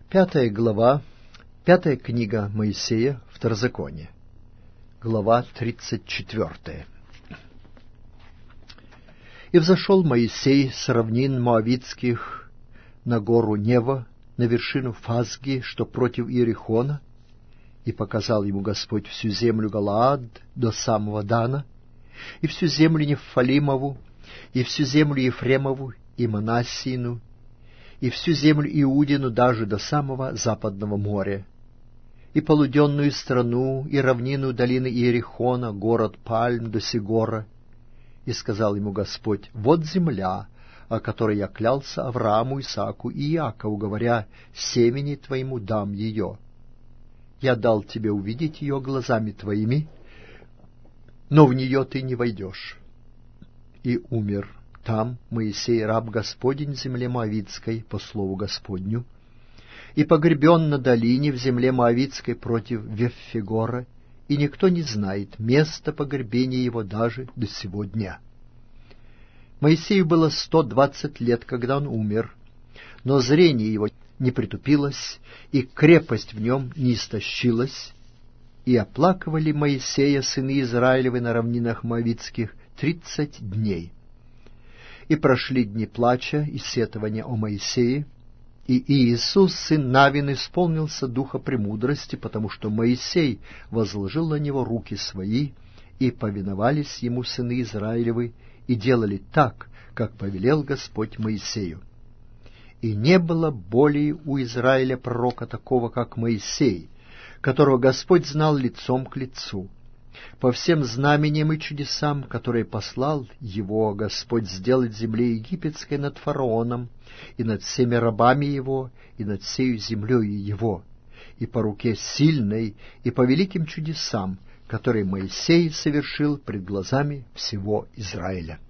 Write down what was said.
Пятая глава, пятая книга Моисея, Второзаконие, глава 34. «И взошел Моисей с равнин Моавитских на гору Нева, на вершину Фазги, что против Иерихона, и показал ему Господь всю землю Галаад до самого Дана, и всю землю Нефалимову, и всю землю Ефремову, и Манассину, и всю землю Иудину даже до самого западного моря, и полуденную страну, и равнину долины Иерихона, город Пальм до Сигора. И сказал ему Господь: вот земля, о которой я клялся Аврааму, Исааку и Иакову, говоря: семени твоему дам ее. Я дал тебе увидеть ее глазами твоими, но в нее ты не войдешь. И умер там Моисей, раб Господень, в земле Моавитской, по слову Господню, и погребен на долине в земле Моавитской против Веффегора, и никто не знает места погребения его даже до сего дня. Моисею было 120 лет, когда он умер, но зрение его не притупилось, и крепость в нем не истощилась, и оплакивали Моисея сыны Израилевы на равнинах Моавитских 30 дней. И прошли дни плача и сетования о Моисее, и Иисус, сын Навин, исполнился духа премудрости, потому что Моисей возложил на него руки свои, и повиновались ему сыны Израилевы, и делали так, как повелел Господь Моисею. И не было более у Израиля пророка такого, как Моисей, которого Господь знал лицом к лицу. По всем знамениям и чудесам, которые послал его Господь сделать в земле египетской над фараоном, и над всеми рабами его, и над всею землею его, и по руке сильной, и по великим чудесам, которые Моисей совершил пред глазами всего Израиля.